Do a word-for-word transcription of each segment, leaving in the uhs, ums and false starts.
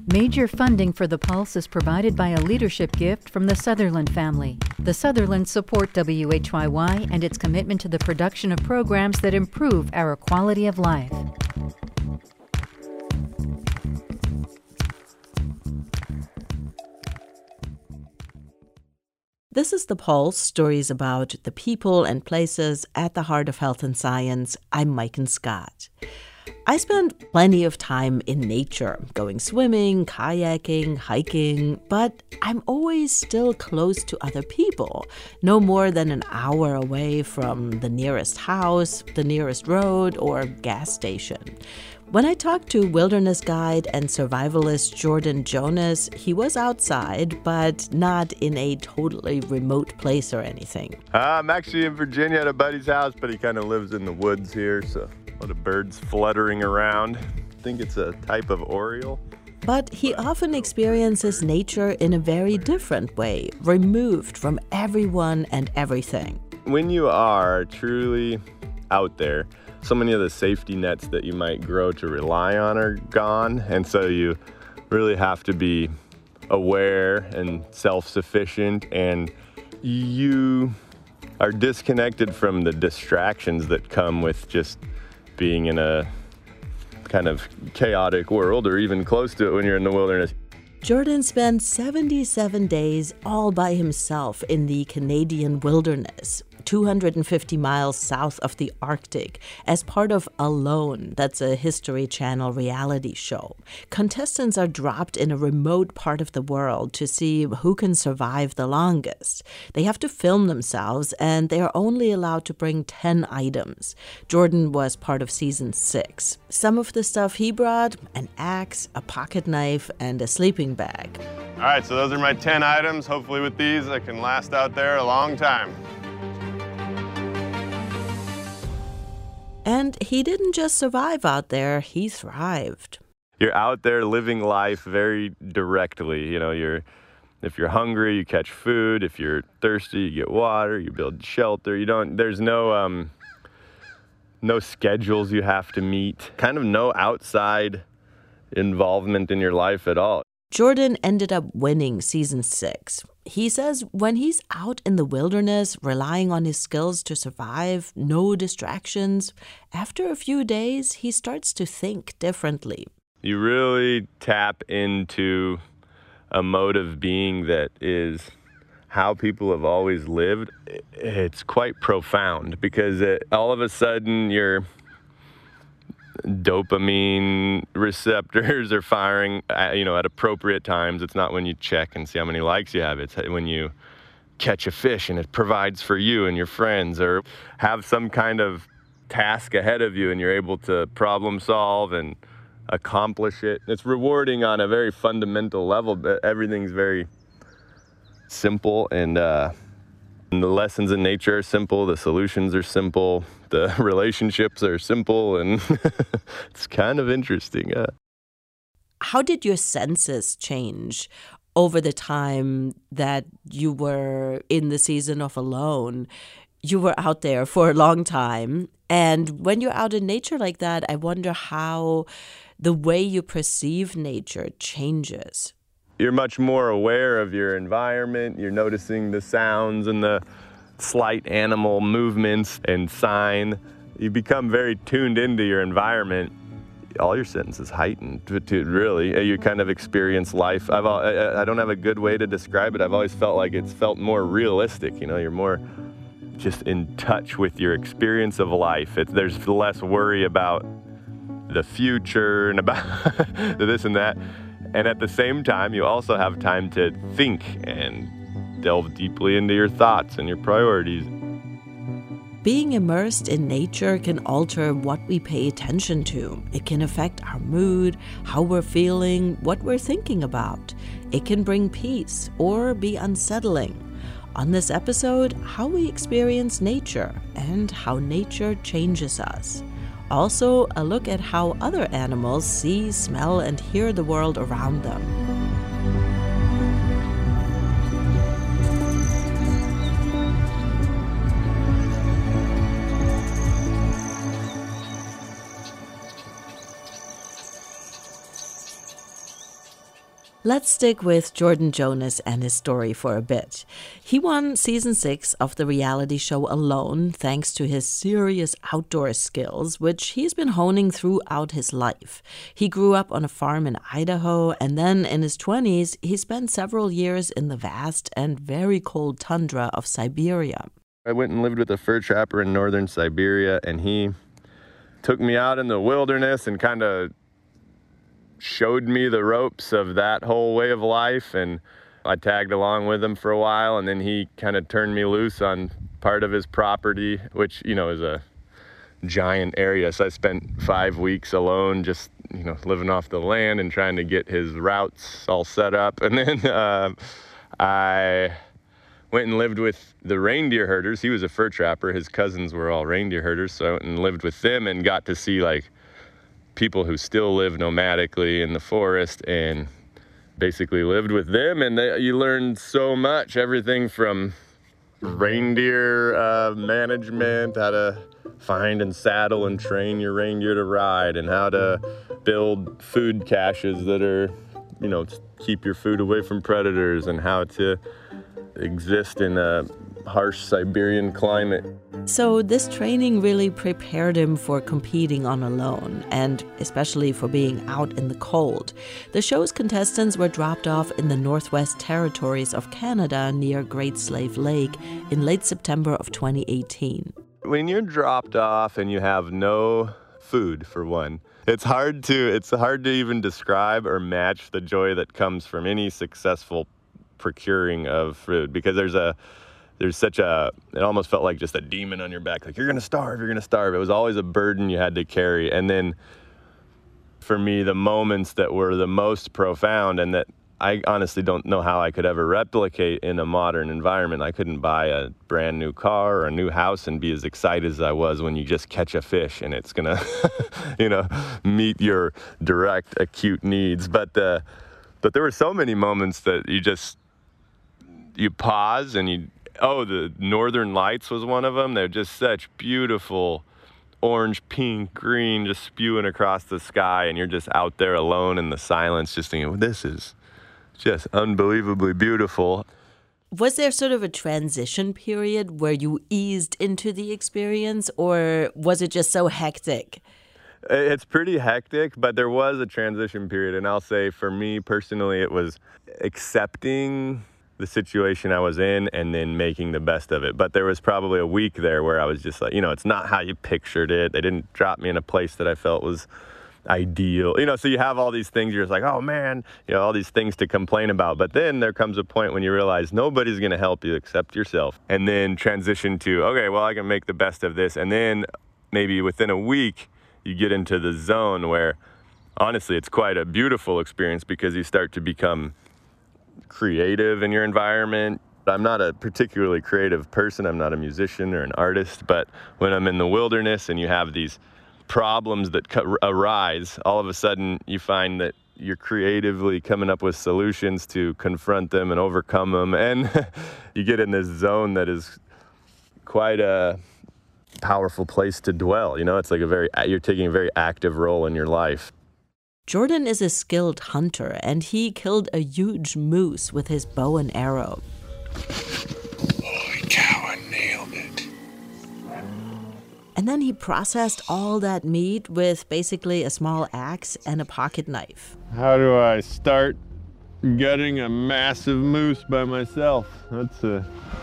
Major funding for The Pulse is provided by a leadership gift from the Sutherland family. The Sutherlands support W H Y Y and its commitment to the production of programs that improve our quality of life. This is The Pulse, stories about the people and places at the heart of health and science. I'm Maiken Scott. I spend plenty of time in nature, going swimming, kayaking, hiking, but I'm always still close to other people, no more than an hour away from the nearest house, the nearest road, or gas station. When I talked to wilderness guide and survivalist Jordan Jonas, he was outside, but not in a totally remote place or anything. Uh, I'm actually in Virginia at a buddy's house, but he kind of lives in the woods here, so a lot of birds fluttering around. I think it's a type of oriole. But he often experiences nature in a very different way, removed from everyone and everything. When you are truly out there, so many of the safety nets that you might grow to rely on are gone, and so you really have to be aware and self-sufficient, and you are disconnected from the distractions that come with just being in a kind of chaotic world, or even close to it when you're in the wilderness. Jordan spent seventy-seven days all by himself in the Canadian wilderness, two hundred fifty miles south of the Arctic, as part of Alone. That's a History Channel reality show. Contestants are dropped in a remote part of the world to see who can survive the longest. They have to film themselves, and they are only allowed to bring ten items. Jordan was part of season six. Some of the stuff he brought: an axe, a pocket knife, and a sleeping bag. All right, so those are my ten items. Hopefully with these, I can last out there a long time. And he didn't just survive out there, he thrived. You're out there living life very directly. You know, you're if you're hungry, you catch food. If you're thirsty, you get water. You build shelter. You don't. There's no um, no schedules you have to meet. Kind of no outside involvement in your life at all. Jordan ended up winning season six. He says when he's out in the wilderness, relying on his skills to survive, no distractions, after a few days, he starts to think differently. You really tap into a mode of being that is how people have always lived. It's quite profound because it, all of a sudden you're dopamine receptors are firing at, you know, at appropriate times. It's not when you check and see how many likes you have. It's when you catch a fish and it provides for you and your friends, or have some kind of task ahead of you and you're able to problem solve and accomplish it. It's rewarding on a very fundamental level, but everything's very simple, and uh, the lessons in nature are simple, the solutions are simple, the relationships are simple, and it's kind of interesting. Uh. How did your senses change over the time that you were in the season of Alone? You were out there for a long time, and when you're out in nature like that, I wonder how the way you perceive nature changes. You're much more aware of your environment. You're noticing the sounds and the slight animal movements and sign. You become very tuned into your environment. All your senses heightened to, to really. You kind of experience life. I've I, I don't have a good way to describe it. I've always felt like it's felt more realistic. You know, you're more just in touch with your experience of life. It, there's less worry about the future and about this and that. And at the same time, you also have time to think and delve deeply into your thoughts and your priorities. Being immersed in nature can alter what we pay attention to. It can affect our mood, how we're feeling, what we're thinking about. It can bring peace or be unsettling. On this episode, how we experience nature and how nature changes us. Also, a look at how other animals see, smell, and hear the world around them. Let's stick with Jordan Jonas and his story for a bit. He won season six of the reality show Alone thanks to his serious outdoor skills, which he's been honing throughout his life. He grew up on a farm in Idaho, and then in his twenties, he spent several years in the vast and very cold tundra of Siberia. I went and lived with a fur trapper in northern Siberia, and he took me out in the wilderness and kind of showed me the ropes of that whole way of life, and I tagged along with him for a while, and then he kind of turned me loose on part of his property, which, you know, is a giant area. So I spent five weeks alone just, you know, living off the land and trying to get his routes all set up. And then uh, I went and lived with the reindeer herders. He was a fur trapper. His cousins were all reindeer herders, so I went and lived with them and got to see, like, people who still live nomadically in the forest, and basically lived with them, and they, you learned so much, everything from reindeer uh, management, how to find and saddle and train your reindeer to ride, and how to build food caches that are, you know, keep your food away from predators, and how to exist in a harsh Siberian climate. So this training really prepared him for competing on Alone, and especially for being out in the cold. The show's contestants were dropped off in the Northwest Territories of Canada near Great Slave Lake in late September of twenty eighteen. When you're dropped off and you have no food, for one, it's hard to it's hard to even describe or match the joy that comes from any successful procuring of food, because there's a There's such a, it almost felt like just a demon on your back. Like, you're going to starve, you're going to starve. It was always a burden you had to carry. And then for me, the moments that were the most profound and that I honestly don't know how I could ever replicate in a modern environment. I couldn't buy a brand new car or a new house and be as excited as I was when you just catch a fish and it's going to, you know, meet your direct acute needs. But, uh, but there were so many moments that you just, you pause and you, oh, the Northern Lights was one of them. They're just such beautiful orange, pink, green, just spewing across the sky. And you're just out there alone in the silence, just thinking, well, this is just unbelievably beautiful. Was there sort of a transition period where you eased into the experience, or was it just so hectic? It's pretty hectic, but there was a transition period. And I'll say for me personally, it was accepting the situation I was in and then making the best of it. But there was probably a week there where I was just like, you know, it's not how you pictured it. They didn't drop me in a place that I felt was ideal. You know, so you have all these things, you're just like, oh man, you know, all these things to complain about. But then there comes a point when you realize nobody's going to help you except yourself. And then transition to, okay, well, I can make the best of this. And then maybe within a week, you get into the zone where honestly, it's quite a beautiful experience because you start to become creative in your environment. I'm not a particularly creative person. I'm not a musician or an artist, but when I'm in the wilderness and you have these problems that co- arise, all of a sudden you find that you're creatively coming up with solutions to confront them and overcome them. And you get in this zone that is quite a powerful place to dwell. You know, it's like a very, you're taking a very active role in your life. Jordan is a skilled hunter, and he killed a huge moose with his bow and arrow. Holy cow, I nailed it. And then he processed all that meat with basically a small axe and a pocket knife. How do I start gutting a massive moose by myself? That's a...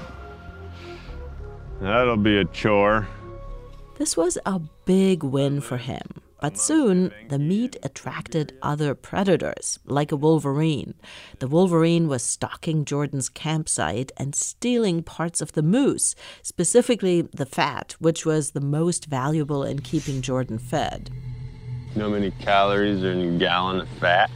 That'll be a chore. This was a big win for him. But soon, the meat attracted other predators, like a wolverine. The wolverine was stalking Jordan's campsite and stealing parts of the moose, specifically the fat, which was the most valuable in keeping Jordan fed. You know how many calories are in a gallon of fat?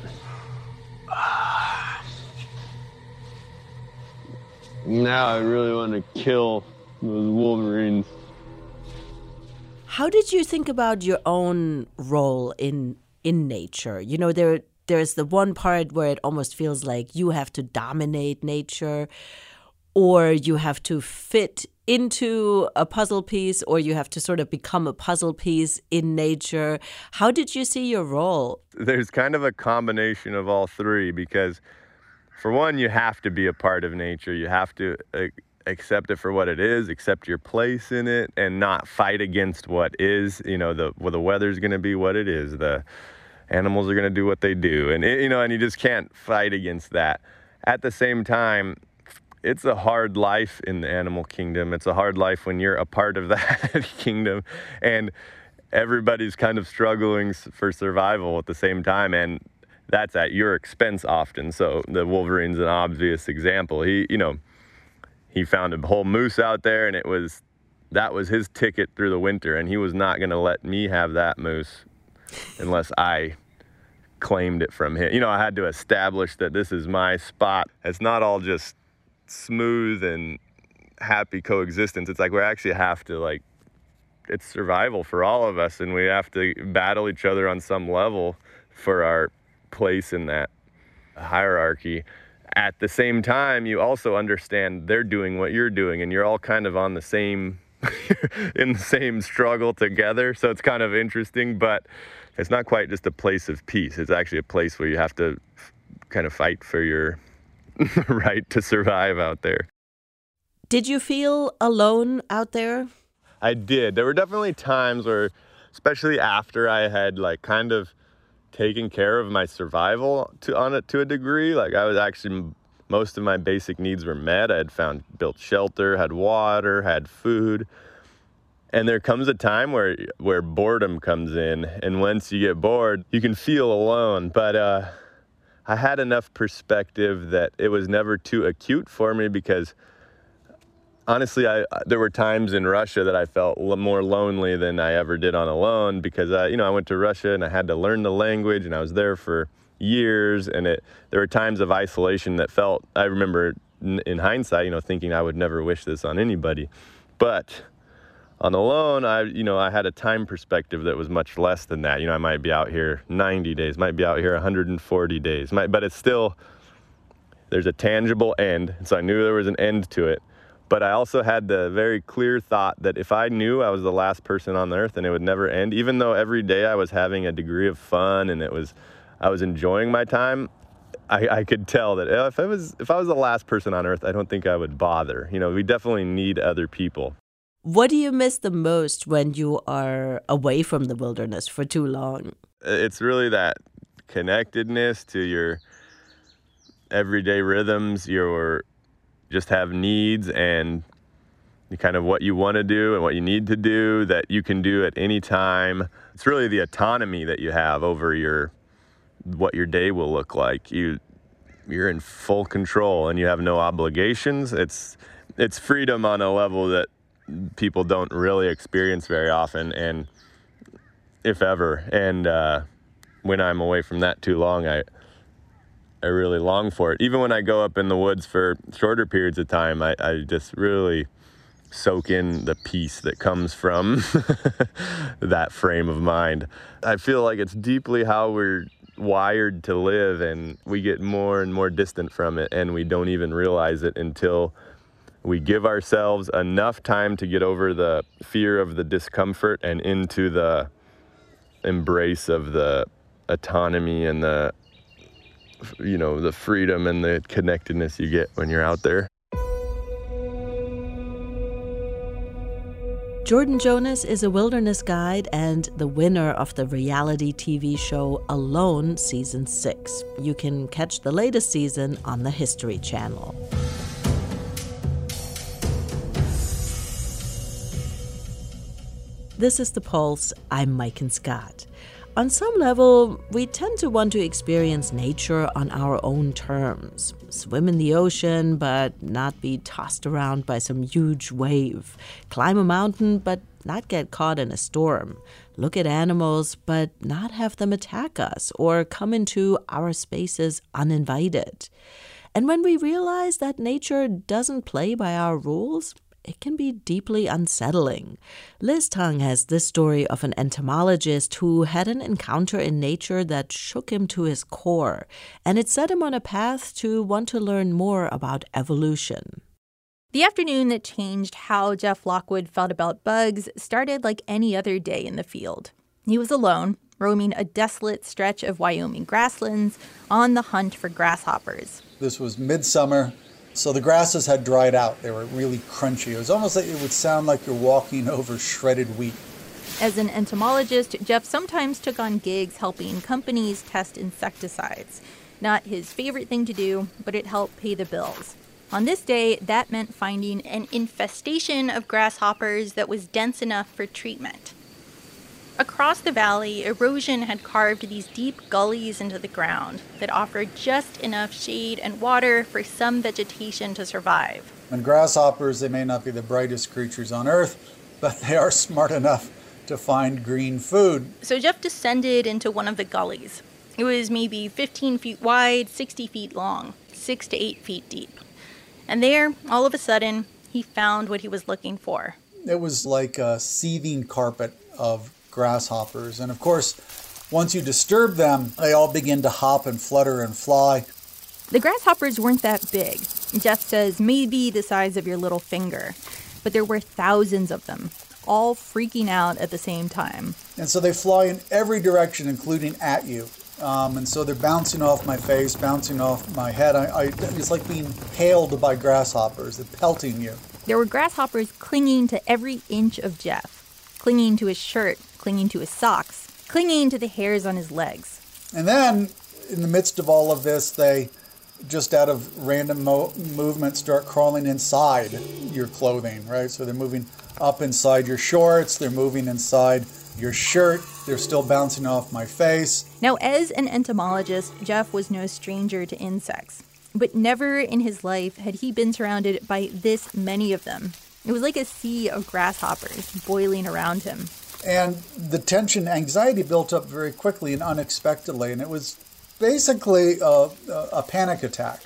Now I really want to kill those wolverines. How did you think about your own role in in nature? You know, there there's the one part where it almost feels like you have to dominate nature. or you have to fit into a puzzle piece, or you have to sort of become a puzzle piece in nature. How did you see your role? There's kind of a combination of all three because, for one, you have to be a part of nature. You have to uh, accept it for what it is, accept your place in it, and not fight against what is. You know, the well, the weather's going to be what it is. The animals are going to do what they do, and it, you know, and you just can't fight against that. At the same time, it's a hard life in the animal kingdom. It's a hard life when you're a part of that kingdom, and everybody's kind of struggling for survival at the same time, and that's at your expense often. So the Wolverine's an obvious example. He, you know, he found a whole moose out there, and it was that was his ticket through the winter, and he was not going to let me have that moose unless I claimed it from him. You know, I had to establish that this is my spot. It's not all just smooth and happy coexistence. It's like we actually have to, like, it's survival for all of us, and we have to battle each other on some level for our place in that hierarchy. At the same time, you also understand they're doing what you're doing, and you're all kind of on the same in the same struggle together. So it's kind of interesting, but it's not quite just a place of peace. It's actually a place where you have to f- kind of fight for your right to survive out there. Did you feel alone out there? I did. There were definitely times where, especially after I had like kind of taken care of my survival to on it to a degree, like I was actually, most of my basic needs were met. I had found, built shelter, had water, had food. And there comes a time where where boredom comes in, and once you get bored, you can feel alone. But uh, I had enough perspective that it was never too acute for me, because honestly, I there were times in Russia that I felt more lonely than I ever did on alone, because I, you know, I went to Russia and I had to learn the language, and I was there for years, and it there were times of isolation that felt, I remember in hindsight, you know, thinking I would never wish this on anybody. But on alone, I, you know, I had a time perspective that was much less than that. You know, I might be out here ninety days, might be out here one hundred forty days, might, but it's still, there's a tangible end. So I knew there was an end to it. But I also had the very clear thought that if I knew I was the last person on earth and it would never end, even though every day I was having a degree of fun and it was, I was enjoying my time, I, I could tell that if I was, if I was the last person on earth, I don't think I would bother. You know, we definitely need other people. What do you miss the most when you are away from the wilderness for too long? It's really that connectedness to your everyday rhythms, your just have needs, and kind of what you want to do and what you need to do that you can do at any time. It's really the autonomy that you have over your what your day will look like. You you're in full control and you have no obligations. It's it's freedom on a level that people don't really experience very often, and if ever. And uh, when I'm away from that too long, I I really long for it. Even when I go up in the woods for shorter periods of time, I, I just really soak in the peace that comes from that frame of mind. I feel like it's deeply how we're wired to live, and we get more and more distant from it, and we don't even realize it until we give ourselves enough time to get over the fear of the discomfort and into the embrace of the autonomy and the, you know, the freedom and the connectedness you get when you're out there. Jordan Jonas is a wilderness guide and the winner of the reality T V show Alone Season six. You can catch the latest season on the History Channel. This is The Pulse. I'm Maiken Scott. On some level, we tend to want to experience nature on our own terms. Swim in the ocean, but not be tossed around by some huge wave. Climb a mountain, but not get caught in a storm. Look at animals, but not have them attack us or come into our spaces uninvited. And when we realize that nature doesn't play by our rules, it can be deeply unsettling. Liz Tung has this story of an entomologist who had an encounter in nature that shook him to his core, and it set him on a path to want to learn more about evolution. The afternoon that changed how Jeff Lockwood felt about bugs started like any other day in the field. He was alone, roaming a desolate stretch of Wyoming grasslands on the hunt for grasshoppers. This was midsummer, so the grasses had dried out. They were really crunchy. It was almost like it would sound like you're walking over shredded wheat. As an entomologist, Jeff sometimes took on gigs helping companies test insecticides. Not his favorite thing to do, but it helped pay the bills. On this day, that meant finding an infestation of grasshoppers that was dense enough for treatment. Across the valley, erosion had carved these deep gullies into the ground that offered just enough shade and water for some vegetation to survive. And grasshoppers, they may not be the brightest creatures on earth, but they are smart enough to find green food. So Jeff descended into one of the gullies. It was maybe fifteen feet wide, sixty feet long, six to eight feet deep. And there, all of a sudden, he found what he was looking for. It was like a seething carpet of grasshoppers. And of course, once you disturb them, they all begin to hop and flutter and fly. The grasshoppers weren't that big. Jeff says maybe the size of your little finger. But there were thousands of them, all freaking out at the same time. And so they fly in every direction, including at you. Um, and so they're bouncing off my face, bouncing off my head. I, I, it's like being hailed by grasshoppers. They're pelting you. There were grasshoppers clinging to every inch of Jeff, clinging to his shirt, clinging to his socks, clinging to the hairs on his legs. And then, in the midst of all of this, they, just out of random mo- movement, start crawling inside your clothing, right? So they're moving up inside your shorts, they're moving inside your shirt, they're still bouncing off my face. Now, as an entomologist, Jeff was no stranger to insects. But never in his life had he been surrounded by this many of them. It was like a sea of grasshoppers boiling around him. And the tension, anxiety built up very quickly and unexpectedly, and it was basically a, a panic attack.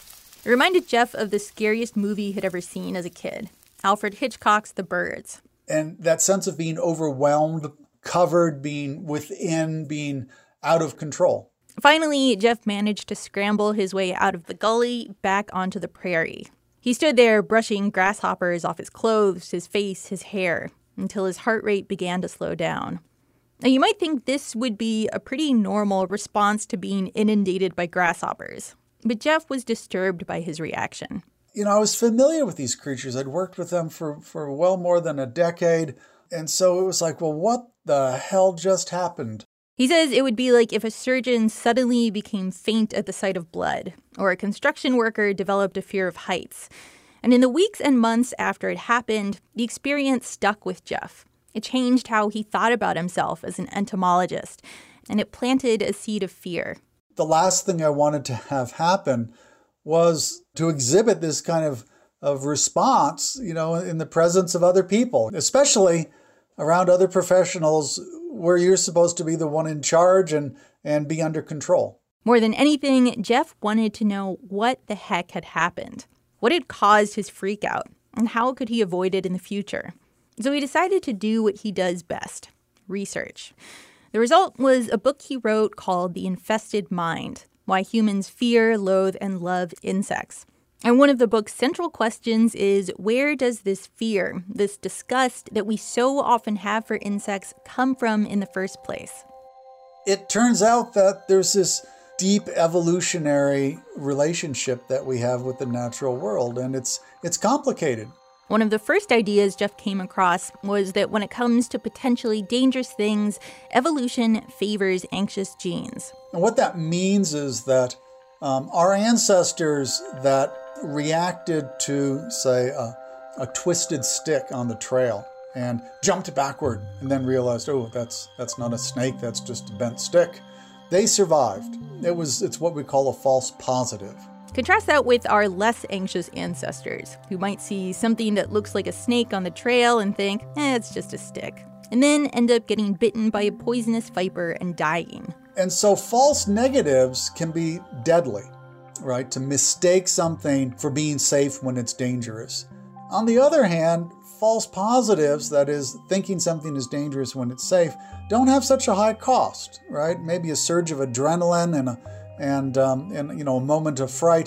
It reminded Jeff of the scariest movie he'd ever seen as a kid, Alfred Hitchcock's The Birds. And that sense of being overwhelmed, covered, being within, being out of control. Finally, Jeff managed to scramble his way out of the gully back onto the prairie. He stood there brushing grasshoppers off his clothes, his face, his hair, until his heart rate began to slow down. Now, you might think this would be a pretty normal response to being inundated by grasshoppers, but Jeff was disturbed by his reaction. You know, I was familiar with these creatures. I'd worked with them for, for well more than a decade. And so it was like, well, what the hell just happened? He says it would be like if a surgeon suddenly became faint at the sight of blood, or a construction worker developed a fear of heights. And in the weeks and months after it happened, the experience stuck with Jeff. It changed how he thought about himself as an entomologist, and it planted a seed of fear. The last thing I wanted to have happen was to exhibit this kind of, of response, you know, in the presence of other people, especially around other professionals where you're supposed to be the one in charge and, and be under control. More than anything, Jeff wanted to know what the heck had happened. What had caused his freak out, and how could he avoid it in the future? So he decided to do what he does best, research. The result was a book he wrote called The Infested Mind, Why Humans Fear, Loathe, and Love Insects. And one of the book's central questions is, where does this fear, this disgust that we so often have for insects come from in the first place? It turns out that there's this deep evolutionary relationship that we have with the natural world, and it's it's complicated. One of the first ideas Jeff came across was that when it comes to potentially dangerous things, evolution favors anxious genes. And what that means is that um, our ancestors that reacted to, say, a, a twisted stick on the trail and jumped backward and then realized, oh, that's that's not a snake, that's just a bent stick. They survived. It was it's what we call a false positive. Contrast that with our less anxious ancestors, who might see something that looks like a snake on the trail and think, eh, it's just a stick, and then end up getting bitten by a poisonous viper and dying. And so false negatives can be deadly, right? To mistake something for being safe when it's dangerous. On the other hand, false positives, that is, thinking something is dangerous when it's safe, don't have such a high cost, right? Maybe a surge of adrenaline and a and, um, and you know, a moment of fright,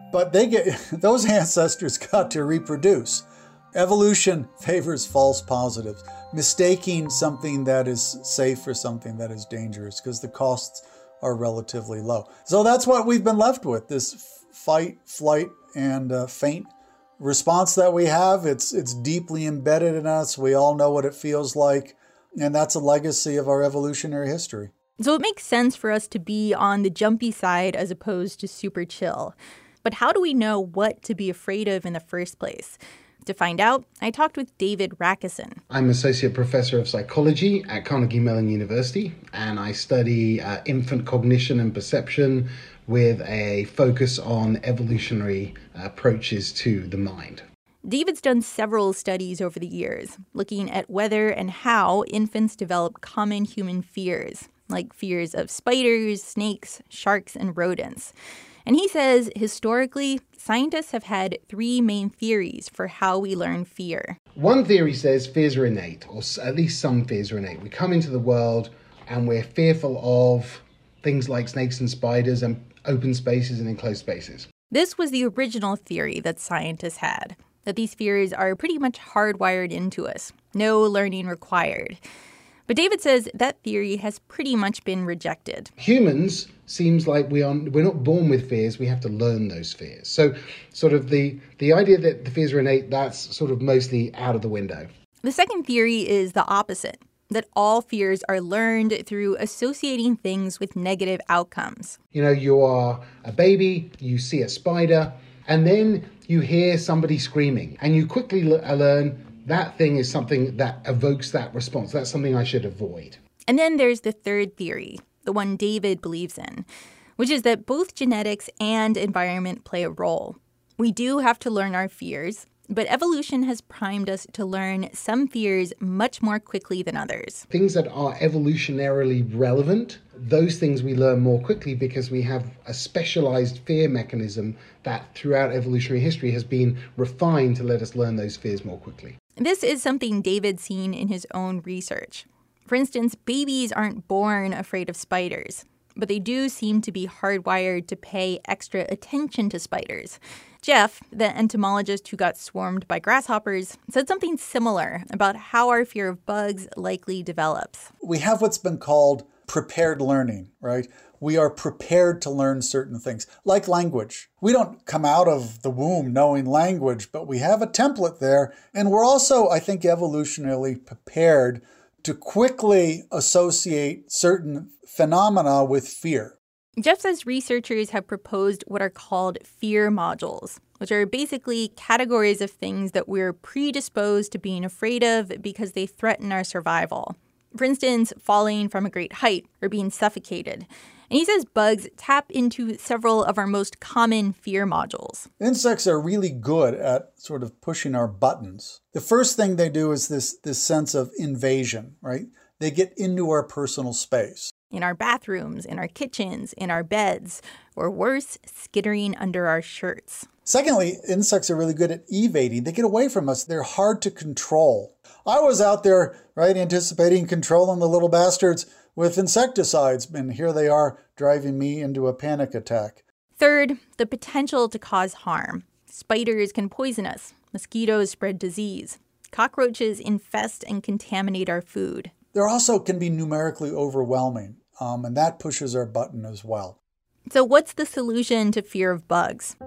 But they get those ancestors got to reproduce. Evolution favors false positives, mistaking something that is safe for something that is dangerous because the costs are relatively low. So that's what we've been left with, this fight, flight, and uh, faint response that we have. It's it's deeply embedded in us. We all know what it feels like, and that's a legacy of our evolutionary history. So it makes sense for us to be on the jumpy side as opposed to super chill. But how do we know what to be afraid of in the first place? To find out, I talked with David Rakesson. I'm Associate Professor of Psychology at Carnegie Mellon University, and I study uh, infant cognition and perception with a focus on evolutionary approaches to the mind. David's done several studies over the years, looking at whether and how infants develop common human fears, like fears of spiders, snakes, sharks, and rodents. And he says, historically, scientists have had three main theories for how we learn fear. One theory says fears are innate, or at least some fears are innate. We come into the world and we're fearful of things like snakes and spiders and open spaces and enclosed spaces. This was the original theory that scientists had, that these fears are pretty much hardwired into us, no learning required. But David says that theory has pretty much been rejected. Humans seems like we are we're not born with fears, we have to learn those fears. So sort of the, the idea that the fears are innate, that's sort of mostly out of the window. The second theory is the opposite, that all fears are learned through associating things with negative outcomes. You know, you are a baby, you see a spider, and then you hear somebody screaming, and you quickly l- learn that thing is something that evokes that response. That's something I should avoid. And then there's the third theory, the one David believes in, which is that both genetics and environment play a role. We do have to learn our fears, but evolution has primed us to learn some fears much more quickly than others. Things that are evolutionarily relevant, those things we learn more quickly because we have a specialized fear mechanism that throughout evolutionary history has been refined to let us learn those fears more quickly. This is something David's seen in his own research. For instance, babies aren't born afraid of spiders, but they do seem to be hardwired to pay extra attention to spiders. Jeff, the entomologist who got swarmed by grasshoppers, said something similar about how our fear of bugs likely develops. We have what's been called prepared learning, right? We are prepared to learn certain things, like language. We don't come out of the womb knowing language, but we have a template there. And we're also, I think, evolutionarily prepared to quickly associate certain phenomena with fear. Jeff says researchers have proposed what are called fear modules, which are basically categories of things that we're predisposed to being afraid of because they threaten our survival. For instance, falling from a great height or being suffocated. And he says bugs tap into several of our most common fear modules. Insects are really good at sort of pushing our buttons. The first thing they do is this, this sense of invasion, right? They get into our personal space. In our bathrooms, in our kitchens, in our beds, or worse, skittering under our shirts. Secondly, insects are really good at evading. They get away from us. They're hard to control. I was out there, right, anticipating controlling the little bastards with insecticides, and here they are driving me into a panic attack. Third, the potential to cause harm. Spiders can poison us. Mosquitoes spread disease. Cockroaches infest and contaminate our food. There also can be numerically overwhelming, um, and that pushes our button as well. So what's the solution to fear of bugs?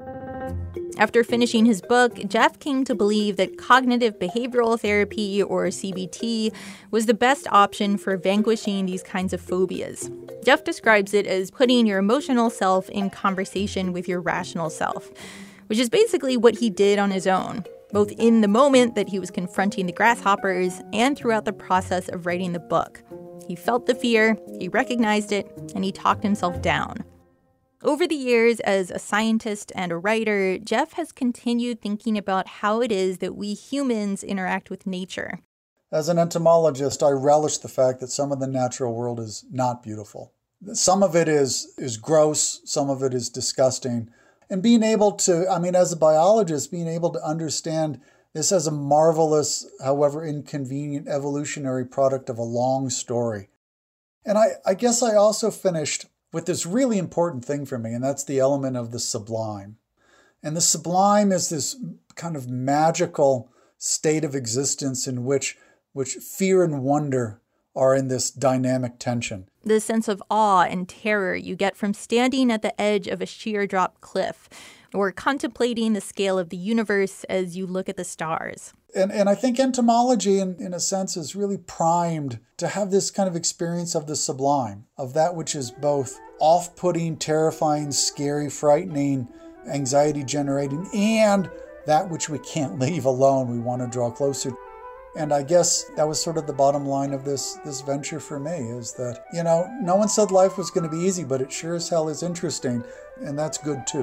After finishing his book, Jeff came to believe that cognitive behavioral therapy, or C B T, was the best option for vanquishing these kinds of phobias. Jeff describes it as putting your emotional self in conversation with your rational self, which is basically what he did on his own, both in the moment that he was confronting the grasshoppers and throughout the process of writing the book. He felt the fear, he recognized it, and he talked himself down. Over the years, as a scientist and a writer, Jeff has continued thinking about how it is that we humans interact with nature. As an entomologist, I relish the fact that some of the natural world is not beautiful. Some of it is, is gross, some of it is disgusting. And being able to, I mean, as a biologist, being able to understand this as a marvelous, however inconvenient, evolutionary product of a long story. And I, I guess I also finished with this really important thing for me, and that's the element of the sublime. And the sublime is this kind of magical state of existence in which, which fear and wonder are in this dynamic tension. The sense of awe and terror you get from standing at the edge of a sheer drop cliff or contemplating the scale of the universe as you look at the stars. And and I think entomology, in, in a sense, is really primed to have this kind of experience of the sublime, of that which is both off-putting, terrifying, scary, frightening, anxiety-generating, and that which we can't leave alone, we want to draw closer. And I guess that was sort of the bottom line of this, this venture for me, is that, you know, no one said life was going to be easy, but it sure as hell is interesting, and that's good too.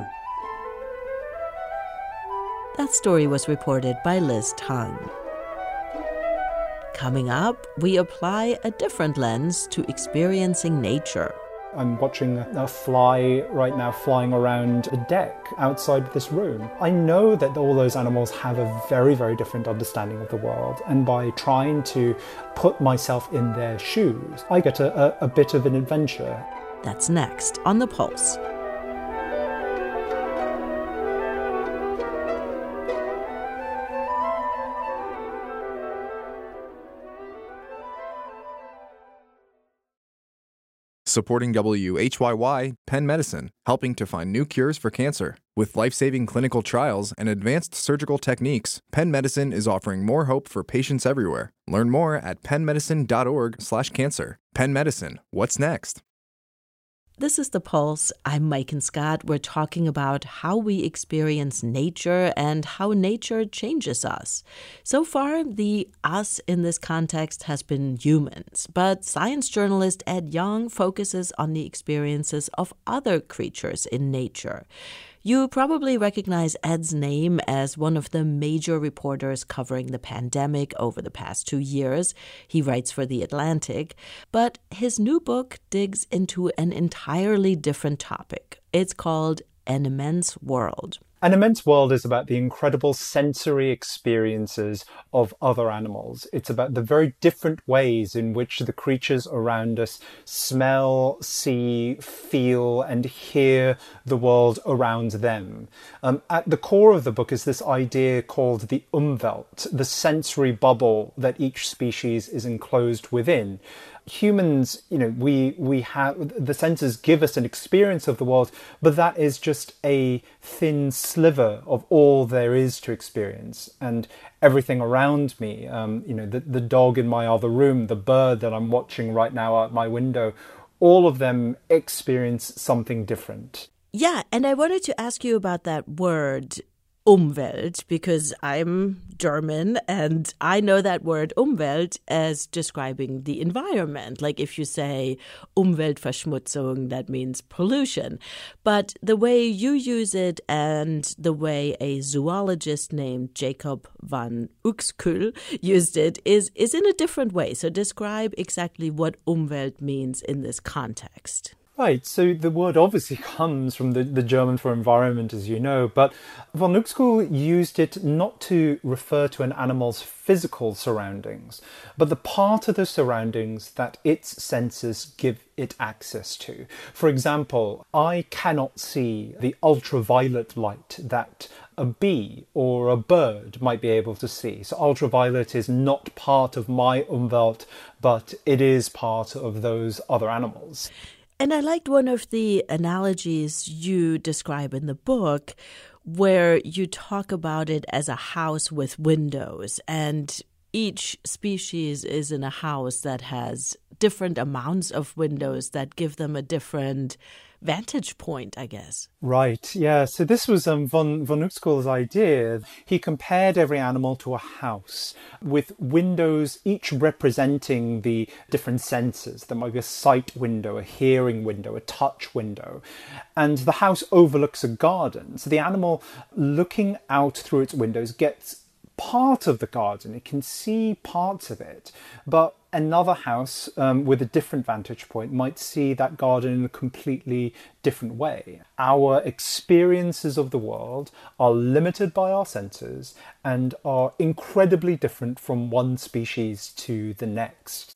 That story was reported by Liz Tung. Coming up, we apply a different lens to experiencing nature. I'm watching a fly right now flying around a deck outside this room. I know that all those animals have a very, very different understanding of the world. And by trying to put myself in their shoes, I get a, a, a bit of an adventure. That's next on The Pulse. Supporting W H Y Y, Penn Medicine, helping to find new cures for cancer. With life-saving clinical trials and advanced surgical techniques, Penn Medicine is offering more hope for patients everywhere. Learn more at pennmedicine.org slash cancer. Penn Medicine, what's next? This is The Pulse. I'm Maiken Scott. We're talking about how we experience nature and how nature changes us. So far, the us in this context has been humans, but science journalist Ed Yong focuses on the experiences of other creatures in nature. You probably recognize Ed's name as one of the major reporters covering the pandemic over the past two years. He writes for The Atlantic. But his new book digs into an entirely different topic. It's called An Immense World. An Immense World is about the incredible sensory experiences of other animals. It's about the very different ways in which the creatures around us smell, see, feel, and hear the world around them. Um, at the core of the book is this idea called the Umwelt, the sensory bubble that each species is enclosed within. Humans, you know, we we have the senses give us an experience of the world, but that is just a thin sliver of all there is to experience. And everything around me, um, you know, the, the dog in my other room, the bird that I'm watching right now out my window, all of them experience something different. Yeah, and I wanted to ask you about that word, Umwelt, because I'm German and I know that word Umwelt as describing the environment. Like if you say Umweltverschmutzung, that means pollution. But the way you use it and the way a zoologist named Jacob van Uxküll used it is, is in a different way. So describe exactly what Umwelt means in this context. Right, so the word obviously comes from the, the German for environment, as you know, but von Uxküll used it not to refer to an animal's physical surroundings, but the part of the surroundings that its senses give it access to. For example, I cannot see the ultraviolet light that a bee or a bird might be able to see. So ultraviolet is not part of my Umwelt, but it is part of those other animals. And I liked one of the analogies you describe in the book where you talk about it as a house with windows, and each species is in a house that has different amounts of windows that give them a different vantage point, I guess. Right, yeah. So this was um, von, von Uxküll's idea. He compared every animal to a house with windows, each representing the different senses. There might be a sight window, a hearing window, a touch window. And the house overlooks a garden. So the animal looking out through its windows gets part of the garden. It can see parts of it, but another house um, with a different vantage point might see that garden in a completely different way. Our experiences of the world are limited by our senses and are incredibly different from one species to the next.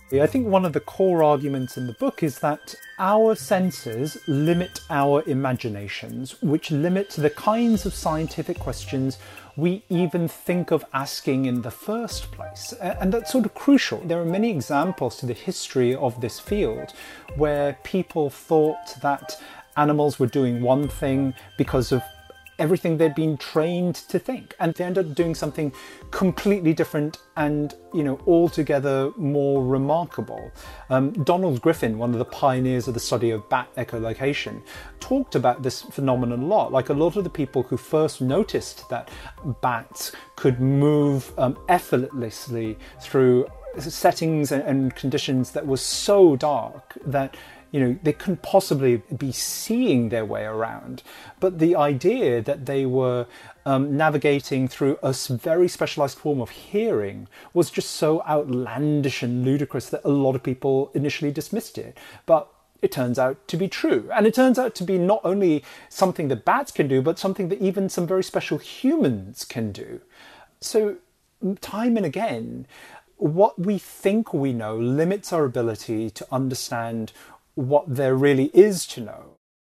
I think one of the core arguments in the book is that our senses limit our imaginations, which limit the kinds of scientific questions we even think of asking in the first place. And that's sort of crucial. There are many examples to the history of this field where people thought that animals were doing one thing because of everything they'd been trained to think, and they ended up doing something completely different and, you know, altogether more remarkable. Um, Donald Griffin, one of the pioneers of the study of bat echolocation, talked about this phenomenon a lot. Like, a lot of the people who first noticed that bats could move um, effortlessly through settings and, and conditions that were so dark that, you know, they couldn't possibly be seeing their way around. But the idea that they were um, navigating through a very specialized form of hearing was just so outlandish and ludicrous that a lot of people initially dismissed it. But it turns out to be true. And it turns out to be not only something that bats can do, but something that even some very special humans can do. So time and again, what we think we know limits our ability to understand what there really is to know.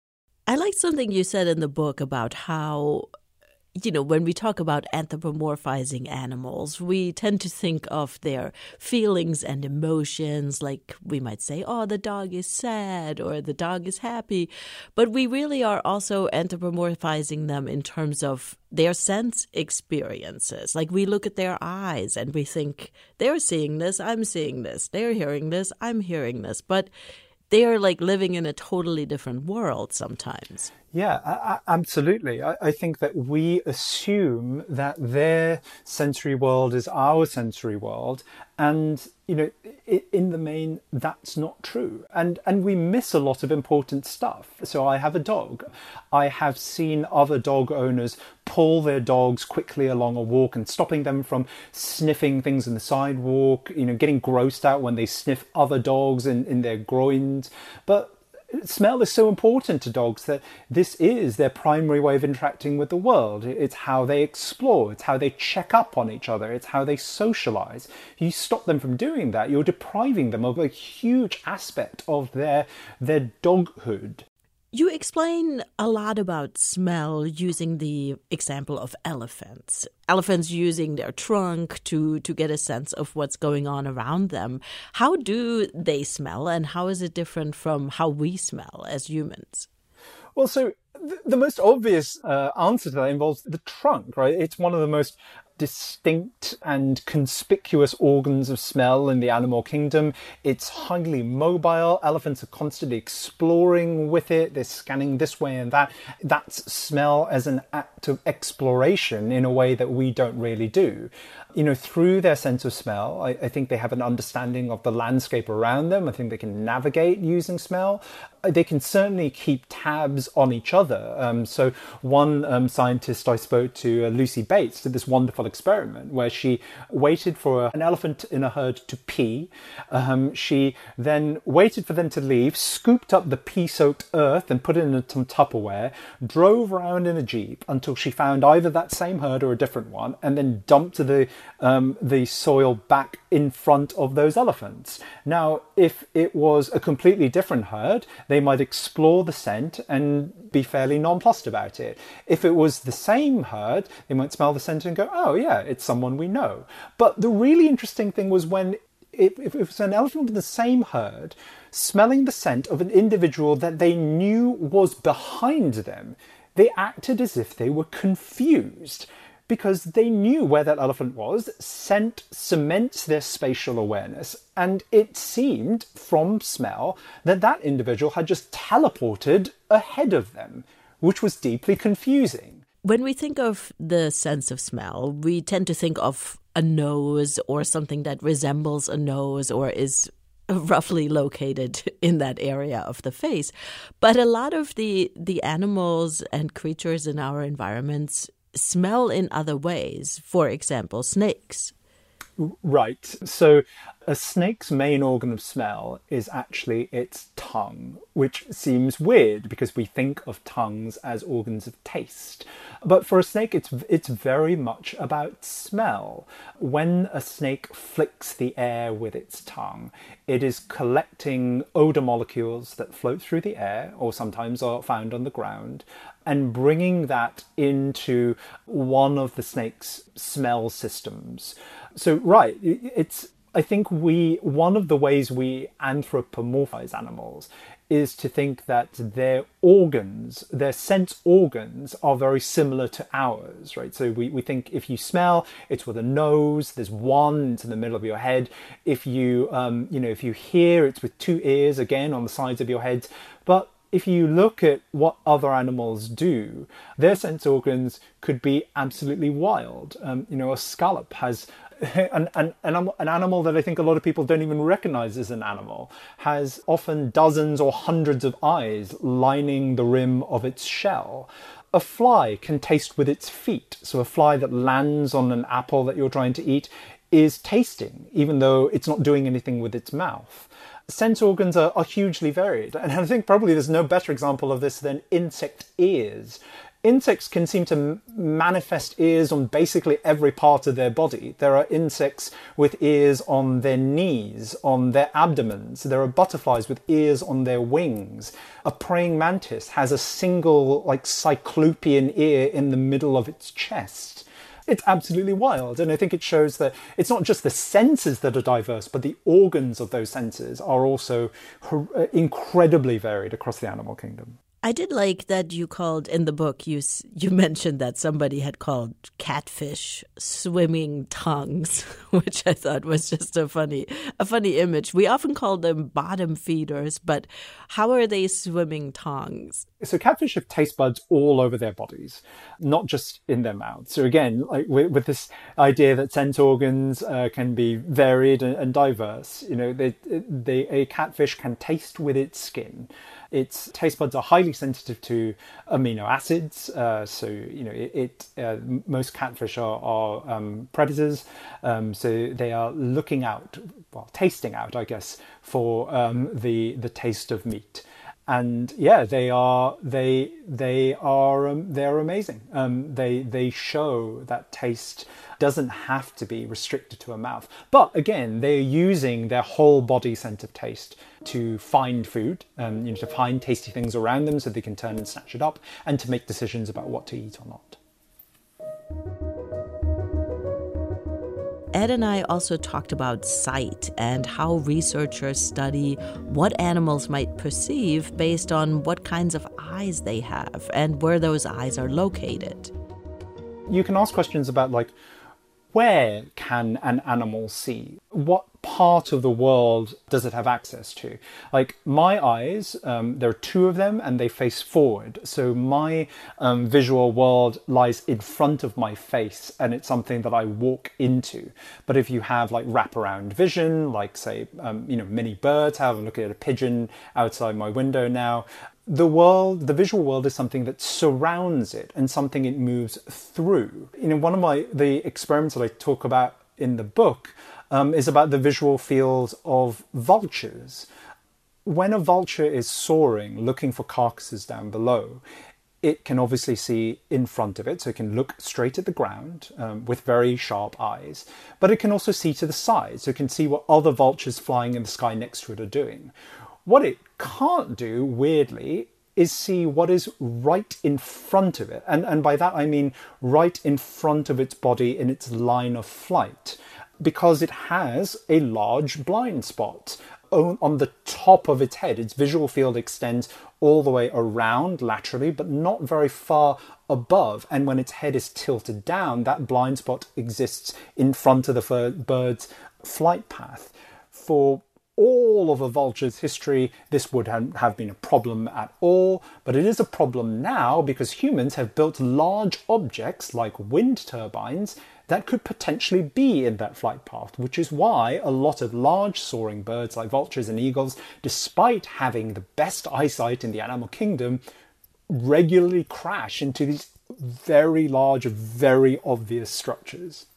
I like something you said in the book about how, you know, when we talk about anthropomorphizing animals, we tend to think of their feelings and emotions, like we might say, oh, the dog is sad or the dog is happy. But we really are also anthropomorphizing them in terms of their sense experiences. Like, we look at their eyes and we think, they're seeing this, I'm seeing this. They're hearing this, I'm hearing this. But they are like living in a totally different world sometimes. Yeah, I, I, absolutely. I, I think that we assume that their sensory world is our sensory world. And, you know, i- in the main, that's not true. And and we miss a lot of important stuff. So I have a dog. I have seen other dog owners pull their dogs quickly along a walk and stopping them from sniffing things in the sidewalk, you know, getting grossed out when they sniff other dogs in, in their groins. But smell is so important to dogs that this is their primary way of interacting with the world. It's how they explore. It's how they check up on each other. It's how they socialize. If you stop them from doing that, you're depriving them of a huge aspect of their, their doghood. You explain a lot about smell using the example of elephants. Elephants using their trunk to, to get a sense of what's going on around them. How do they smell, and how is it different from how we smell as humans? Well, so th- the most obvious uh, answer to that involves the trunk, right? It's one of the most distinct and conspicuous organs of smell in the animal kingdom. It's highly mobile. Elephants are constantly exploring with it. They're scanning this way and that. That's smell as an act of exploration in a way that we don't really do. You know, through their sense of smell, I, I think they have an understanding of the landscape around them. I think they can navigate using smell. They can certainly keep tabs on each other. Um, so one um, scientist I spoke to, uh, Lucy Bates, did this wonderful experiment where she waited for an elephant in a herd to pee. Um, she then waited for them to leave, scooped up the pee-soaked earth and put it in some Tupperware, drove around in a Jeep until she found either that same herd or a different one, and then dumped the um, the soil back in front of those elephants. Now, if it was a completely different herd, they might explore the scent and be fairly nonplussed about it. If it was the same herd, they might smell the scent and go, oh yeah, it's someone we know. But the really interesting thing was when if, if it was an elephant in the same herd, smelling the scent of an individual that they knew was behind them, they acted as if they were confused. Because they knew where that elephant was. Scent cements their spatial awareness, and it seemed from smell that that individual had just teleported ahead of them, which was deeply confusing. When we think of the sense of smell, we tend to think of a nose or something that resembles a nose or is roughly located in that area of the face. But a lot of the, the animals and creatures in our environments smell in other ways. For example, snakes. Right. So a snake's main organ of smell is actually its tongue, which seems weird because we think of tongues as organs of taste. But for a snake, it's it's very much about smell. When a snake flicks the air with its tongue, it is collecting odor molecules that float through the air or sometimes are found on the ground, and bringing that into one of the snake's smell systems. So, right, it's, I think we, one of the ways we anthropomorphize animals is to think that their organs, their sense organs are very similar to ours, right? So we, we think if you smell, it's with a nose, there's one, it's in the middle of your head. If you, um, you know, if you hear, it's with two ears, again, on the sides of your head. But if you look at what other animals do, their sense organs could be absolutely wild. Um, you know, a scallop has an, an, an, an animal that I think a lot of people don't even recognize as an animal, has often dozens or hundreds of eyes lining the rim of its shell. A fly can taste with its feet. So a fly that lands on an apple that you're trying to eat is tasting, even though it's not doing anything with its mouth. Sense organs are, are hugely varied. And I think probably there's no better example of this than insect ears. Insects can seem to manifest ears on basically every part of their body. There are insects with ears on their knees, on their abdomens. There are butterflies with ears on their wings. A praying mantis has a single, like, cyclopean ear in the middle of its chest. It's absolutely wild. And I think it shows that it's not just the senses that are diverse, but the organs of those senses are also incredibly varied across the animal kingdom. I did like that you called, in the book, you you mentioned that somebody had called catfish swimming tongues, which I thought was just a funny a funny image. We often call them bottom feeders, but how are they swimming tongues? So catfish have taste buds all over their bodies, not just in their mouths. So again, like with, with this idea that sense organs uh, can be varied and, and diverse, you know, they, they, a catfish can taste with its skin. Its taste buds are highly sensitive to amino acids. Uh, so, you know, it, it uh, most catfish are, are um, predators. Um, so they are looking out, well, tasting out, I guess, for um, the the taste of meat. And yeah, they are they they are um, they're amazing. Um, they they show that taste doesn't have to be restricted to a mouth. But again, they're using their whole body sense of taste to find food, um, you know, to find tasty things around them so they can turn and snatch it up, and to make decisions about what to eat or not. Ed and I also talked about sight and how researchers study what animals might perceive based on what kinds of eyes they have and where those eyes are located. You can ask questions about, like, where can an animal see? What part of the world does it have access to? Like my eyes, um, there are two of them and they face forward. So my um, visual world lies in front of my face and it's something that I walk into. But if you have like wraparound vision, like say, um, you know, many birds have, I'm looking at a pigeon outside my window now, the world, the visual world is something that surrounds it and something it moves through. You know, one of my, the experiments that I talk about in the book um, is about the visual field of vultures. When a vulture is soaring, looking for carcasses down below, it can obviously see in front of it, so it can look straight at the ground um, with very sharp eyes, but it can also see to the side, so it can see what other vultures flying in the sky next to it are doing. What it can't do, weirdly, is see what is right in front of it. And, and by that I mean right in front of its body in its line of flight, because it has a large blind spot on the top of its head. Its visual field extends all the way around laterally, but not very far above. And when its head is tilted down, that blind spot exists in front of the bird's flight path. For all of a vulture's history, this would have been a problem at all, but it is a problem now because humans have built large objects like wind turbines that could potentially be in that flight path, which is why a lot of large soaring birds like vultures and eagles, despite having the best eyesight in the animal kingdom, regularly crash into these very large, very obvious structures.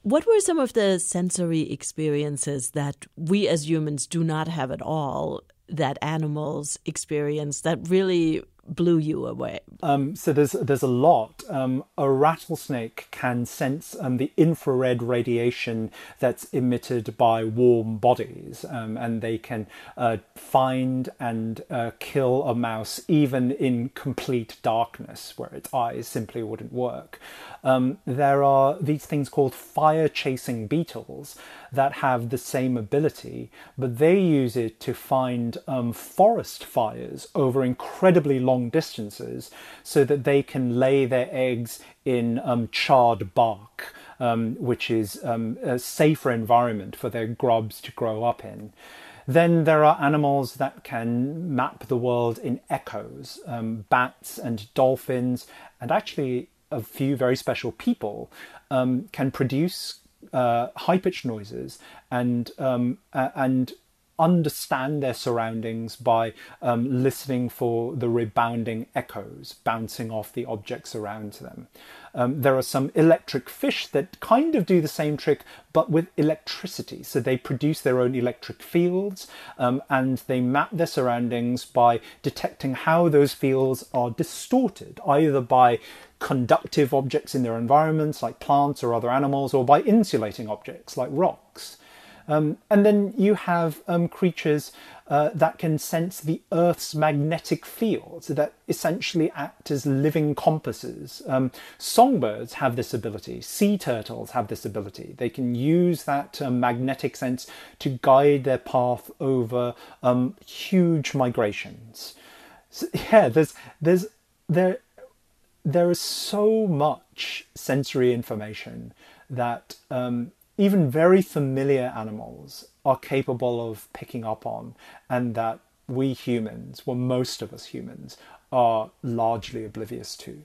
What were some of the sensory experiences that we as humans do not have at all, that animals experience, that really blew you away? Um, so there's there's a lot. Um, a rattlesnake can sense um, the infrared radiation that's emitted by warm bodies, um, and they can uh, find and uh, kill a mouse even in complete darkness, where its eyes simply wouldn't work. Um, there are these things called fire-chasing beetles that have the same ability, but they use it to find um, forest fires over incredibly long distances so that they can lay their eggs in um, charred bark, um, which is um, a safer environment for their grubs to grow up in. Then there are animals that can map the world in echoes, um, bats and dolphins, and actually a few very special people um, can produce uh, high-pitched noises and um, uh, and understand their surroundings by um, listening for the rebounding echoes bouncing off the objects around them. Um, there are some electric fish that kind of do the same trick, but with electricity. So they produce their own electric fields, um, and they map their surroundings by detecting how those fields are distorted, either by conductive objects in their environments, like plants or other animals, or by insulating objects, like rocks. Um, and then you have um, creatures uh, that can sense the Earth's magnetic fields that essentially act as living compasses. Um, songbirds have this ability. Sea turtles have this ability. They can use that um, magnetic sense to guide their path over um, huge migrations. So, yeah, there's there's there there is so much sensory information that um, even very familiar animals are capable of picking up on, and that we humans, well, most of us humans, are largely oblivious to.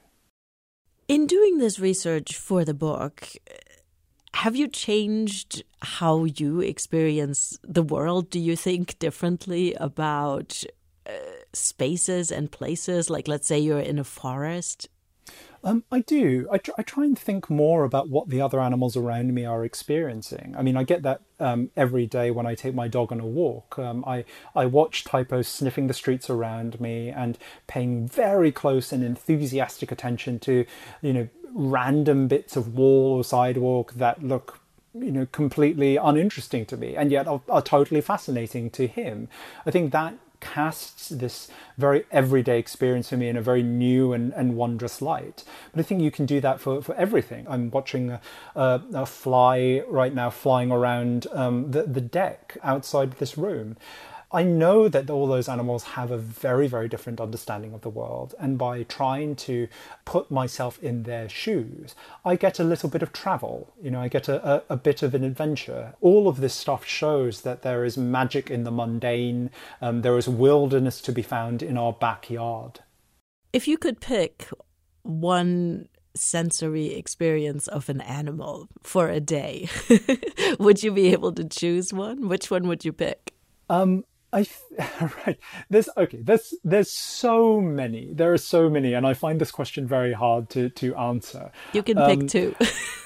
In doing this research for the book, have you changed how you experience the world? Do you think differently about uh, spaces and places? Like, let's say you're in a forest. Um, I do. I, tr- I try and think more about what the other animals around me are experiencing. I mean, I get that um, every day when I take my dog on a walk. Um, I, I watch Typo sniffing the streets around me and paying very close and enthusiastic attention to, you know, random bits of wall or sidewalk that look, you know, completely uninteresting to me and yet are, are totally fascinating to him. I think that casts this very everyday experience for me in a very new and, and wondrous light. But I think you can do that for, for everything. I'm watching a, a, a fly right now flying around um, the, the deck outside this room. I know that all those animals have a very, very different understanding of the world. And by trying to put myself in their shoes, I get a little bit of travel. You know, I get a, a, a bit of an adventure. All of this stuff shows that there is magic in the mundane. Um, there is wilderness to be found in our backyard. If you could pick one sensory experience of an animal for a day, would you be able to choose one? Which one would you pick? Um, I right. There's okay. There's there's so many. There are so many, and I find this question very hard to to answer. You can um, pick two.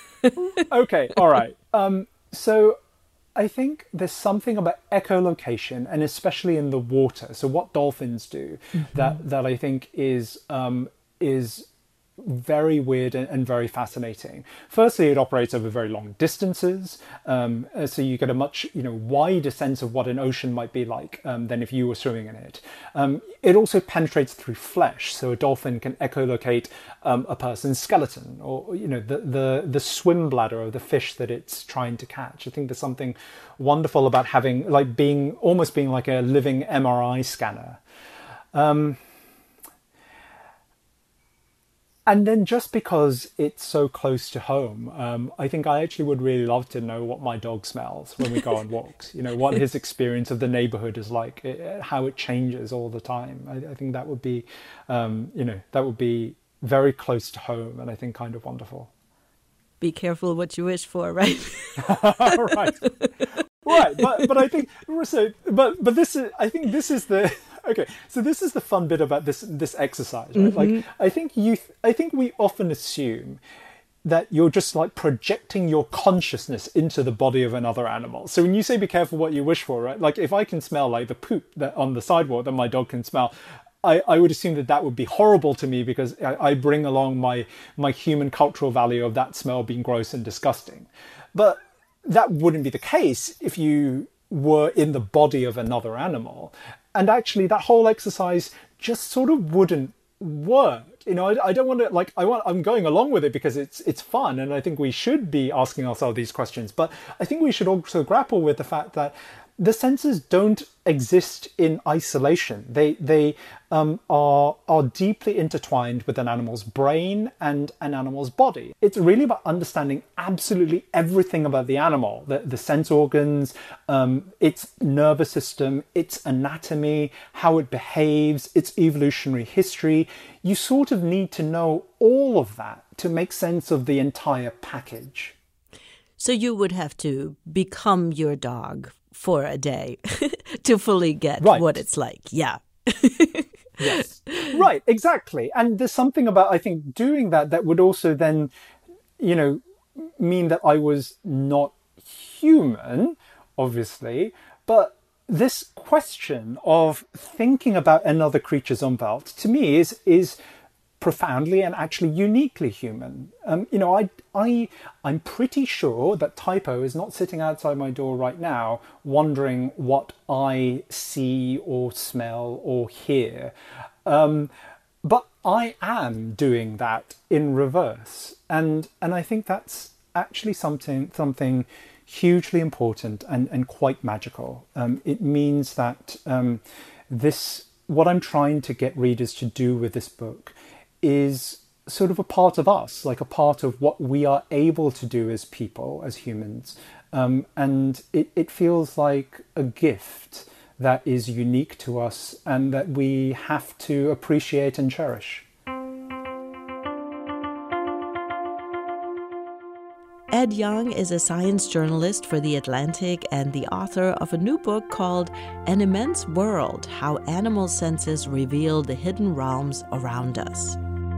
Okay. All right. Um. So I think there's something about echolocation, and especially in the water. So what dolphins do, mm-hmm. that that I think is um is very weird and, and very fascinating. Firstly, it operates over very long distances, um, so you get a much you know wider sense of what an ocean might be like um, than if you were swimming in it. Um, it also penetrates through flesh, so a dolphin can echolocate um, a person's skeleton, or you know the, the the swim bladder of the fish that it's trying to catch. I think there's something wonderful about having like being almost being like a living M R I scanner. Um, And then just because it's so close to home, um, I think I actually would really love to know what my dog smells when we go on walks. You know, what his experience of the neighborhood is like, it, how it changes all the time. I, I think that would be, um, you know, that would be very close to home and I think kind of wonderful. Be careful what you wish for, right? Right. Right. But, but I think, so, but, but this is, I think this is the... Okay, so this is the fun bit about this this exercise, right? Mm-hmm. Like, I think you, th- I think we often assume that you're just like projecting your consciousness into the body of another animal. So when you say be careful what you wish for, right? Like if I can smell like the poop that on the sidewalk that my dog can smell, I, I would assume that that would be horrible to me because I, I bring along my, my human cultural value of that smell being gross and disgusting. But that wouldn't be the case if you were in the body of another animal. And actually that whole exercise just sort of wouldn't work. You know, I, I don't want to, like, I want, I'm going along with it because it's it's fun, and I think we should be asking ourselves these questions. But I think we should also grapple with the fact that the senses don't exist in isolation. They they um, are are deeply intertwined with an animal's brain and an animal's body. It's really about understanding absolutely everything about the animal, the, the sense organs, um, its nervous system, its anatomy, how it behaves, its evolutionary history. You sort of need to know all of that to make sense of the entire package. So you would have to become your dog for a day to fully get right. what it's like. Yeah. Yes. Right, exactly. And there's something about, I think, doing that that would also then, you know, mean that I was not human, obviously, but this question of thinking about another creature's umwelt, to me, is is profoundly and actually uniquely human. Um, you know, I, I, I'm pretty sure that Typo is not sitting outside my door right now wondering what I see or smell or hear. Um, but I am doing that in reverse. And and I think that's actually something something hugely important and, and quite magical. Um, it means that um, this, what I'm trying to get readers to do with this book is sort of a part of us, like a part of what we are able to do as people, as humans. Um, and it, it feels like a gift that is unique to us and that we have to appreciate and cherish. Ed Yong is a science journalist for The Atlantic and the author of a new book called An Immense World: How Animal Senses Reveal the Hidden Realms Around Us.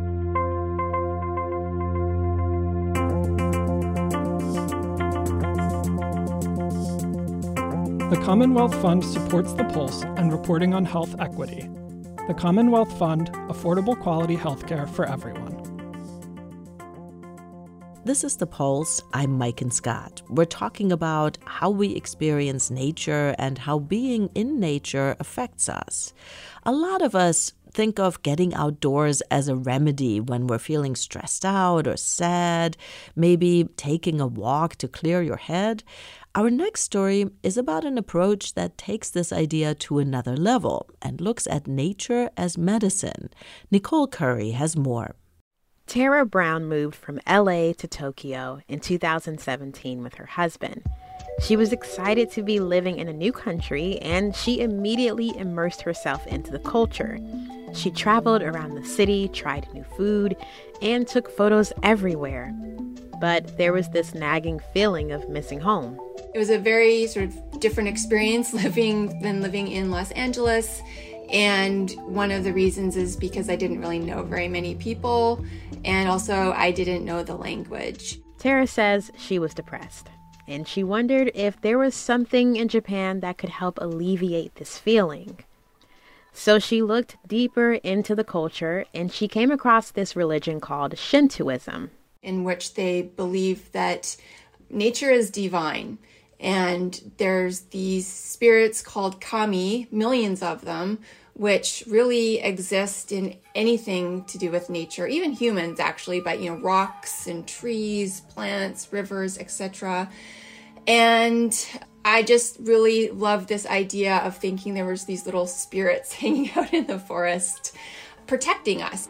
The Commonwealth Fund supports The Pulse and reporting on health equity. The Commonwealth Fund, affordable quality healthcare for everyone. This is The Pulse. I'm Maiken Scott. We're talking about how we experience nature and how being in nature affects us. A lot of us think of getting outdoors as a remedy when we're feeling stressed out or sad, maybe taking a walk to clear your head. Our next story is about an approach that takes this idea to another level and looks at nature as medicine. Nicole Curry has more. Tara Brown moved from L A to Tokyo in two thousand seventeen with her husband. She was excited to be living in a new country, and she immediately immersed herself into the culture. She traveled around the city, tried new food, and took photos everywhere. But there was this nagging feeling of missing home. It was a very sort of different experience living than living in Los Angeles. And one of the reasons is because I didn't really know very many people, and also I didn't know the language. Tara says she was depressed, and she wondered if there was something in Japan that could help alleviate this feeling. So she looked deeper into the culture, and she came across this religion called Shintoism, in which they believe that nature is divine. And there's these spirits called kami, millions of them, which really exist in anything to do with nature, even humans actually, but you know, rocks and trees, plants, rivers, et cetera. And I just really love this idea of thinking there was these little spirits hanging out in the forest protecting us.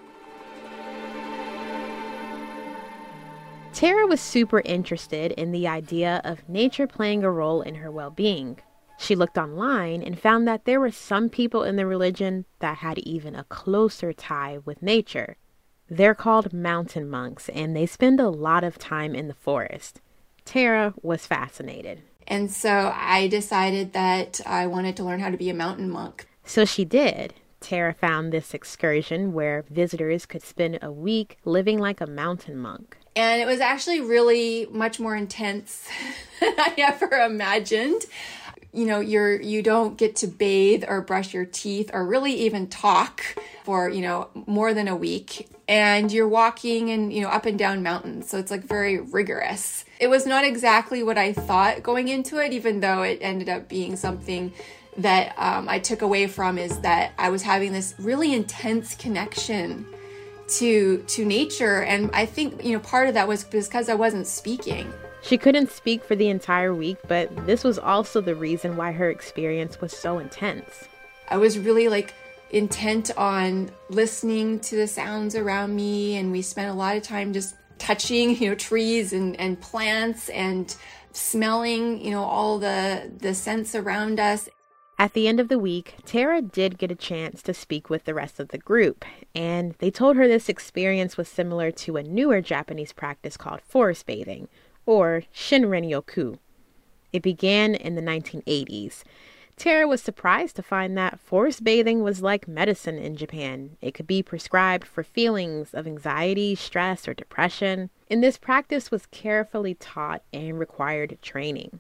Tara was super interested in the idea of nature playing a role in her well-being. She looked online and found that there were some people in the religion that had even a closer tie with nature. They're called mountain monks, and they spend a lot of time in the forest. Tara was fascinated. And so I decided that I wanted to learn how to be a mountain monk. So she did. Tara found this excursion where visitors could spend a week living like a mountain monk. And it was actually really much more intense than I ever imagined. You know, you're, you don't get to bathe or brush your teeth or really even talk for, you know, more than a week. And you're walking and, you know, up and down mountains. So it's like very rigorous. It was not exactly what I thought going into it, even though it ended up being something that um, I took away from, is that I was having this really intense connection to to nature. And I think, you know, part of that was because I wasn't speaking. She couldn't speak for the entire week, but this was also the reason why her experience was so intense. I was really like intent on listening to the sounds around me, and we spent a lot of time just touching, you know, trees and, and plants and smelling, you know, all the the scents around us. At the end of the week, Tara did get a chance to speak with the rest of the group, and they told her this experience was similar to a newer Japanese practice called forest bathing, or Shinrin-yoku. It began in the nineteen eighties. Tara was surprised to find that forest bathing was like medicine in Japan. It could be prescribed for feelings of anxiety, stress, or depression, and this practice was carefully taught and required training.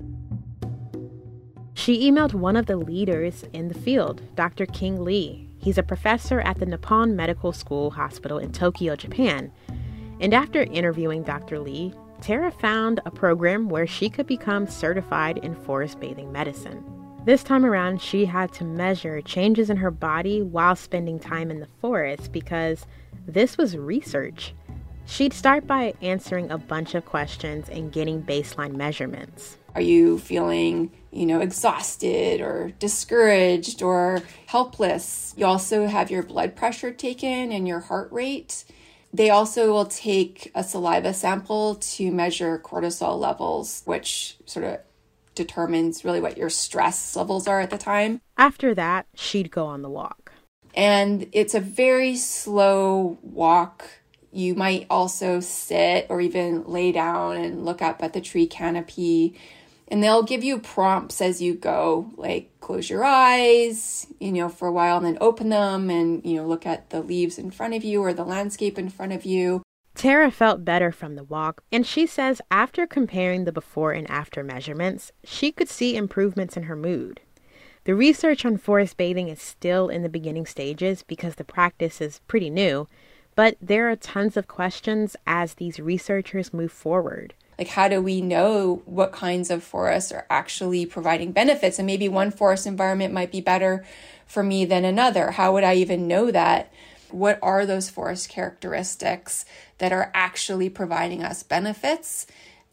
She emailed one of the leaders in the field, Doctor King Lee. He's a professor at the Nippon Medical School Hospital in Tokyo, Japan. And after interviewing Doctor Lee, Tara found a program where she could become certified in forest bathing medicine. This time around, she had to measure changes in her body while spending time in the forest because this was research. She'd start by answering a bunch of questions and getting baseline measurements. Are you feeling, you know, exhausted or discouraged or helpless? You also have your blood pressure taken and your heart rate. They also will take a saliva sample to measure cortisol levels, which sort of determines really what your stress levels are at the time. After that, she'd go on the walk. And it's a very slow walk. You might also sit or even lay down and look up at the tree canopy. And they'll give you prompts as you go, like close your eyes, you know, for a while, and then open them and, you know, look at the leaves in front of you or the landscape in front of you. Tara felt better from the walk, and she says after comparing the before and after measurements, she could see improvements in her mood. The research on forest bathing is still in the beginning stages because the practice is pretty new, but there are tons of questions as these researchers move forward. Like, how do we know what kinds of forests are actually providing benefits? And maybe one forest environment might be better for me than another. How would I even know that? What are those forest characteristics that are actually providing us benefits?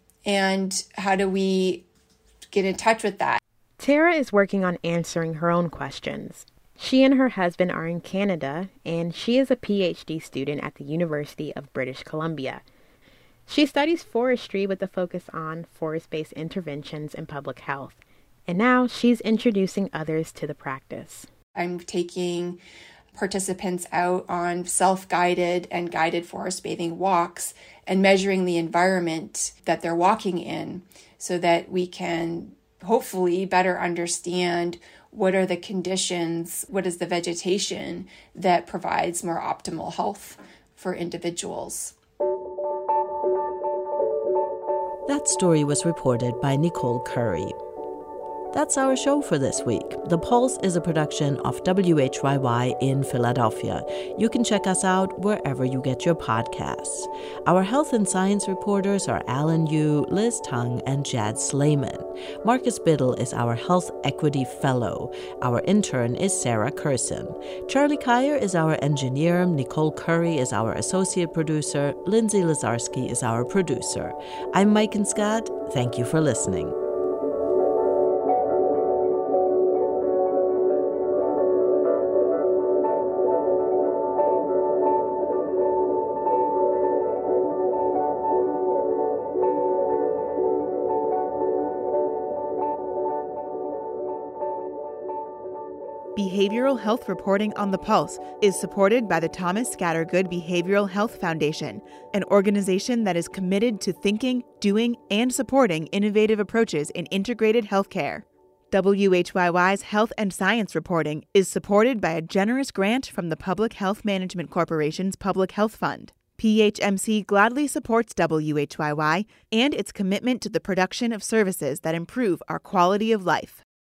And how do we get in touch with that? Tara is working on answering her own questions. She and her husband are in Canada, and she is a P H D student at the University of British Columbia. She studies forestry with a focus on forest-based interventions in public health, and now she's introducing others to the practice. I'm taking participants out on self-guided and guided forest bathing walks and measuring the environment that they're walking in so that we can hopefully better understand what are the conditions, what is the vegetation that provides more optimal health for individuals. That story was reported by Nicole Curry. That's our show for this week. The Pulse is a production of W H Y Y in Philadelphia. You can check us out wherever you get your podcasts. Our health and science reporters are Alan Yu, Liz Tung, and Jad Slayman. Marcus Biddle is our Health Equity Fellow. Our intern is Sarah Curson. Charlie Kyer is our engineer. Nicole Curry is our associate producer. Lindsay Lazarski is our producer. I'm Mike and Scott. Thank you for listening. Behavioral health reporting on the Pulse is supported by the Thomas Scattergood Behavioral Health Foundation, an organization that is committed to thinking, doing, and supporting innovative approaches in integrated healthcare. W H Y Y's health and science reporting is supported by a generous grant from the Public Health Management Corporation's Public Health Fund. P H M C gladly supports W H Y Y and its commitment to the production of services that improve our quality of life.